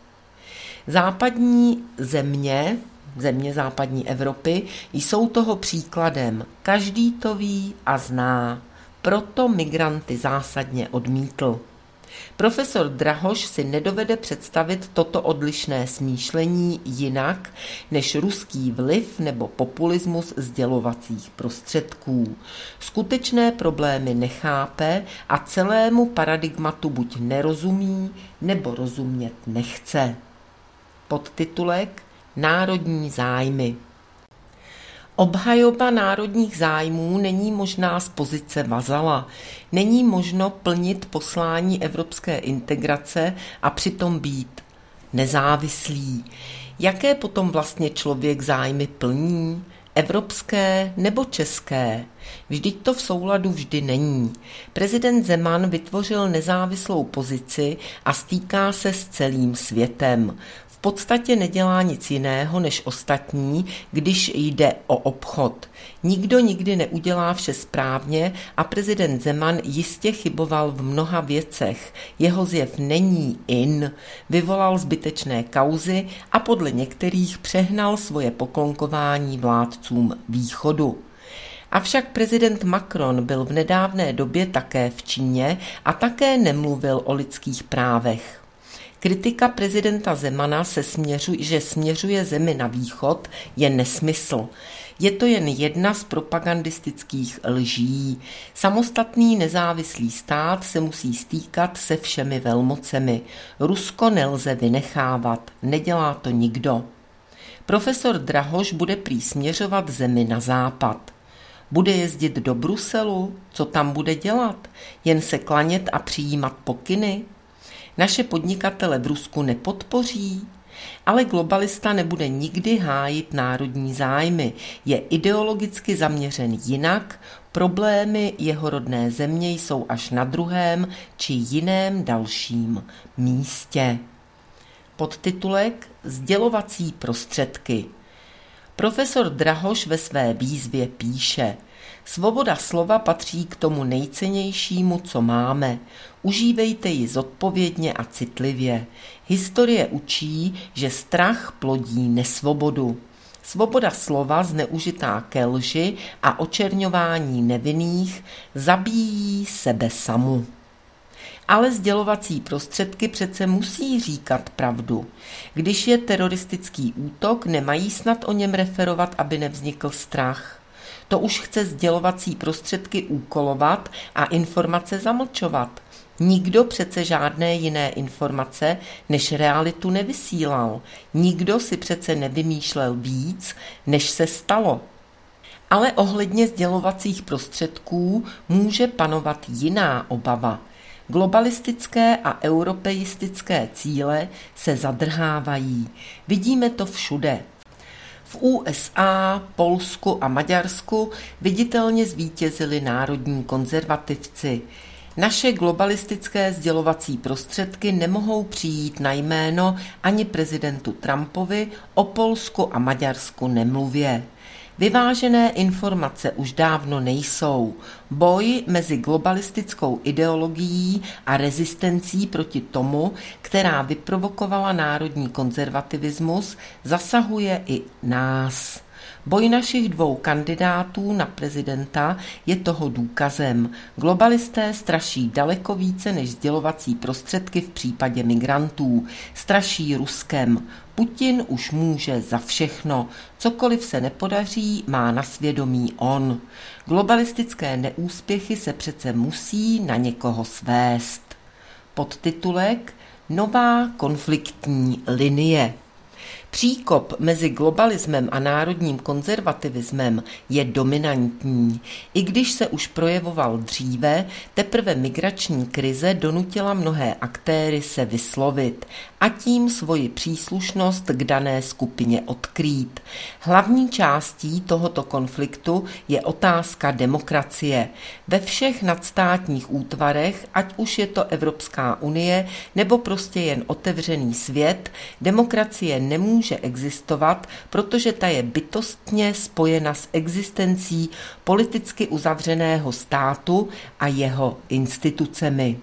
Západní země, země západní Evropy, jsou toho příkladem. Každý to ví a zná. Proto migranty zásadně odmítl. Profesor Drahoš si nedovede představit toto odlišné smýšlení jinak než ruský vliv nebo populismus sdělovacích prostředků. Skutečné problémy nechápe a celému paradigmatu buď nerozumí, nebo rozumět nechce. Podtitulek Národní zájmy. Obhajoba národních zájmů není možná z pozice vazala. Není možno plnit poslání evropské integrace a přitom být nezávislý. Jaké potom vlastně člověk zájmy plní? Evropské nebo české? Vždyť to v souladu vždy není. Prezident Zeman vytvořil nezávislou pozici a stýká se s celým světem. V podstatě nedělá nic jiného než ostatní, když jde o obchod. Nikdo nikdy neudělá vše správně a prezident Zeman jistě chyboval v mnoha věcech. Jeho zjev není in, vyvolal zbytečné kauzy a podle některých přehnal svoje poklonkování vládcům východu. Avšak prezident Macron byl v nedávné době také v Číně a také nemluvil o lidských právech. Kritika prezidenta Zemana, se směřuje, že směřuje zemi na východ, je nesmysl. Je to jen jedna z propagandistických lží. Samostatný nezávislý stát se musí stýkat se všemi velmocemi. Rusko nelze vynechávat, nedělá to nikdo. Profesor Drahoš bude prý směřovat zemi na západ. Bude jezdit do Bruselu? Co tam bude dělat? Jen se klanět a přijímat pokyny? Naše podnikatele v Rusku nepodpoří? Ale globalista nebude nikdy hájit národní zájmy. Je ideologicky zaměřen jinak, problémy jeho rodné země jsou až na druhém či jiném dalším místě. Podtitulek Sdělovací prostředky. Profesor Drahoš ve své výzvě píše: Svoboda slova patří k tomu nejcennějšímu, co máme. Užívejte ji zodpovědně a citlivě. Historie učí, že strach plodí nesvobodu. Svoboda slova zneužitá ke lži a očerňování nevinných zabíjí sebe samu. Ale sdělovací prostředky přece musí říkat pravdu. Když je teroristický útok, nemají snad o něm referovat, aby nevznikl strach. To už chce sdělovací prostředky úkolovat a informace zamlčovat. Nikdo přece žádné jiné informace než realitu nevysílal. Nikdo si přece nevymýšlel víc, než se stalo. Ale ohledně sdělovacích prostředků může panovat jiná obava. Globalistické a europeistické cíle se zadrhávají. Vidíme to všude. V U S A, Polsku a Maďarsku viditelně zvítězili národní konzervativci. Naše globalistické sdělovací prostředky nemohou přijít na jméno ani prezidentu Trumpovi, o Polsku a Maďarsku nemluvě. Vyvážené informace už dávno nejsou. Boj mezi globalistickou ideologií a rezistencí proti tomu, která vyprovokovala národní konzervativismus, zasahuje i nás. Boj našich dvou kandidátů na prezidenta je toho důkazem. Globalisté straší daleko více než sdělovací prostředky v případě migrantů. Straší Ruskem. Putin už může za všechno. Cokoliv se nepodaří, má na svědomí on. Globalistické neúspěchy se přece musí na někoho svést. Podtitulek Nová konfliktní linie. Příkop mezi globalismem a národním konzervativismem je dominantní. I když se už projevoval dříve, teprve migrační krize donutila mnohé aktéry se vyslovit a tím svoji příslušnost k dané skupině odkrýt. Hlavní částí tohoto konfliktu je otázka demokracie. Ve všech nadstátních útvarech, ať už je to Evropská unie nebo prostě jen otevřený svět, demokracie nemůže může existovat, protože ta je bytostně spojena s existencí politicky uzavřeného státu a jeho institucemi.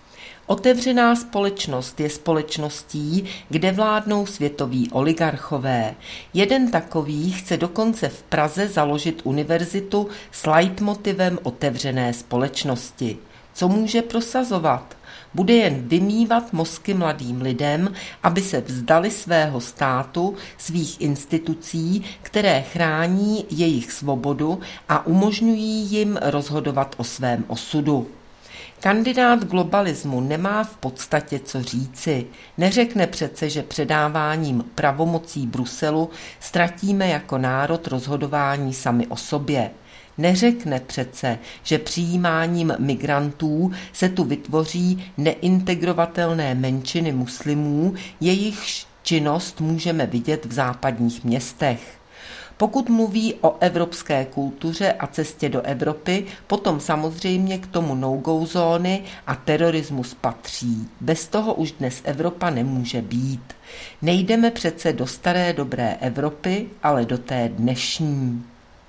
Otevřená společnost je společností, kde vládnou světoví oligarchové. Jeden takový chce dokonce v Praze založit univerzitu s leitmotivem otevřené společnosti. Co může prosazovat? Bude jen vymývat mozky mladým lidem, aby se vzdali svého státu, svých institucí, které chrání jejich svobodu a umožňují jim rozhodovat o svém osudu. Kandidát globalismu nemá v podstatě co říci. Neřekne přece, že předáváním pravomocí Bruselu ztratíme jako národ rozhodování sami o sobě. Neřekne přece, že přijímáním migrantů se tu vytvoří neintegrovatelné menšiny muslimů, jejichž činnost můžeme vidět v západních městech. Pokud mluví o evropské kultuře a cestě do Evropy, potom samozřejmě k tomu no-go zóny a terorismus patří. Bez toho už dnes Evropa nemůže být. Nejdeme přece do staré dobré Evropy, ale do té dnešní.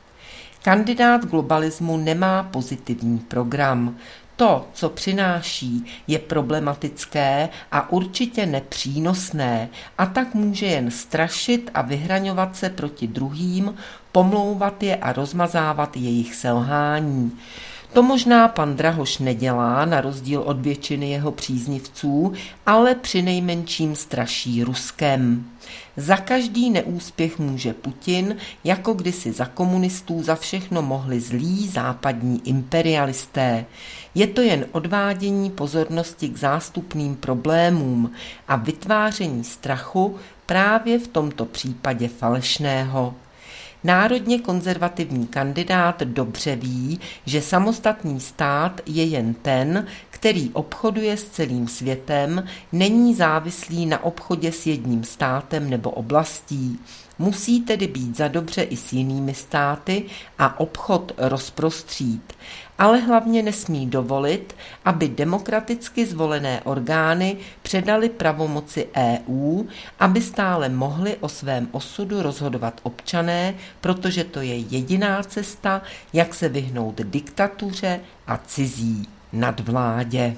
Kandidát globalismu nemá pozitivní program. To, co přináší, je problematické a určitě nepřínosné a tak může jen strašit a vyhraňovat se proti druhým, pomlouvat je a rozmazávat jejich selhání. To možná pan Drahoš nedělá, na rozdíl od většiny jeho příznivců, ale přinejmenším straší Ruskem. Za každý neúspěch může Putin, jako kdysi za komunistů za všechno mohli zlí západní imperialisté. Je to jen odvádění pozornosti k zástupným problémům a vytváření strachu právě v tomto případě falešného. Národně konzervativní kandidát dobře ví, že samostatný stát je jen ten, který obchoduje s celým světem, není závislý na obchodě s jedním státem nebo oblastí. Musí tedy být za dobře i s jinými státy a obchod rozprostřít. Ale hlavně nesmí dovolit, aby demokraticky zvolené orgány předaly pravomoci E U, aby stále mohli o svém osudu rozhodovat občané, protože to je jediná cesta, jak se vyhnout diktatuře a cizí nadvládě.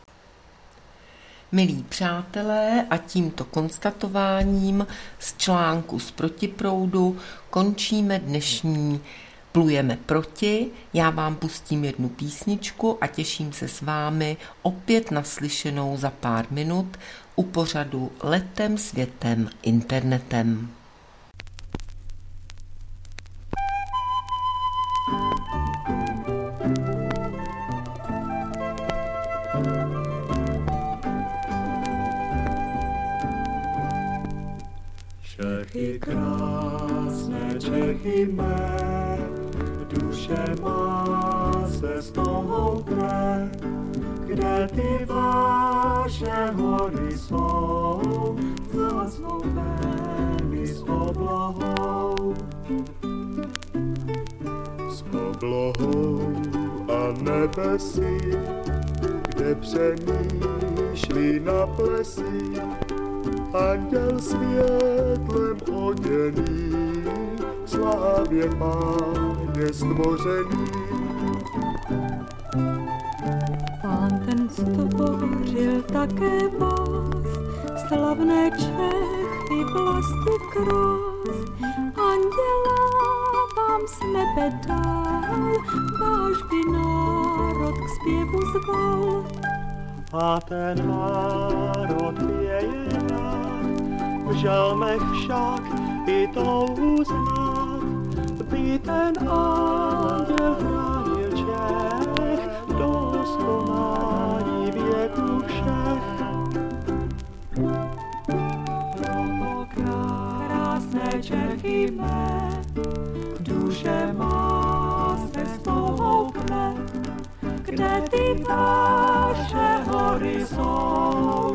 Milí přátelé, a tímto konstatováním z článku z Protiproudu končíme dnešní Plujeme proti. Já vám pustím jednu písničku a těším se s vámi opět naslyšenou za pár minut u pořadu Letem světem internetem. Čechy krásné, Čechy mé, duše má se z toho dne, kde ty naše hory jsou zasnoubeny s oblohou. S oblohou a nebesí, kde přemýšlí na plesí anděl světlem oděný, slávě Páně stvořený. Pán ten stvořil také vás, slavné Čechy, vlastu krás. Anděla vám z nebe dal, váš by národ k zpěvu zval. A ten národ je jinak, v žalmech však i touhu znát, by ten anděl chránil Čech, do skonání věku všech. Proto krásné Čechy mé, duše má se snouhou kne, kde ty vaše hory jsou